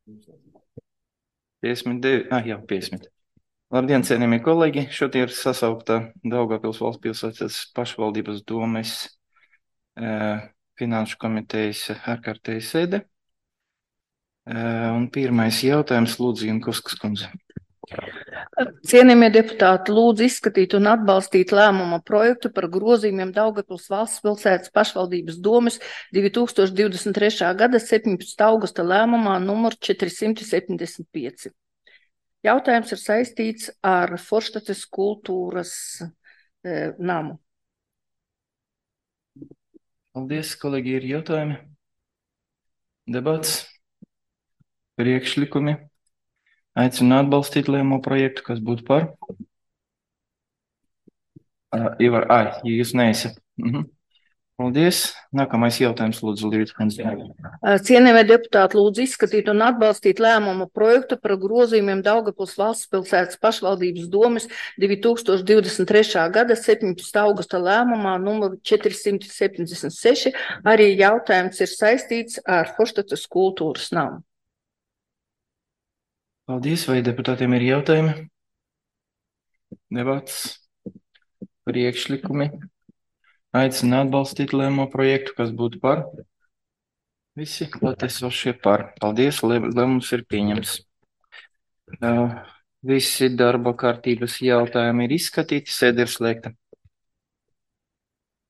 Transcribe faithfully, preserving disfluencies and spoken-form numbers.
piecdesmit divi, ah, jā, piecdesmit. Labdien, cienījamie kolēģi! Šodien ir sasaukta Daugavpils valsts pilsētas pašvaldības domes uh, finanšu komitejas ārkārtēja sēde. Uh, un pirmais jautājums, lūdzu, Jankovskas kundze. Cienījamie deputāti, lūdzu izskatīt un atbalstīt lēmuma projektu par grozījumiem Daugavpils valsts pilsētas pašvaldības domes divi tūkstoši divdesmit trešā gada septiņpadsmitā augusta lēmumā numur četri simti septiņdesmit pieci. Jautājums ir saistīts ar Forštates kultūras e, namu. Paldies, kolēģi, ir jautājumi? Debats? Priekšlikumi? Aicinu atbalstīt lēmumu projektu, kas būtu par? Uh, Ivar, ai, ja jūs neesat. Mhm. Paldies. Nākamais jautājums, lūdzu, Līvita kundze. Cienījamie deputāti, lūdzu izskatīt un atbalstīt lēmumu projektu par grozījumiem Daugavpils valsts pilsētas pašvaldības domes divi tūkstoši divdesmit trešā gada septiņpadsmitā augusta lēmumā numuru četri simti septiņdesmit seši. Arī jautājums ir saistīts ar Forštates kultūras namu. Paldies. Vai deputātiem ir jautājumi? Debats? Priekšlikumi? Aicinu atbalstīt lēmumu projektu, kas būtu par? Visi klātesošie par. Paldies, lēmums ir pieņemts. Uh, visi darba kārtības jautājumi ir izskatīti, sēde ir slēgta.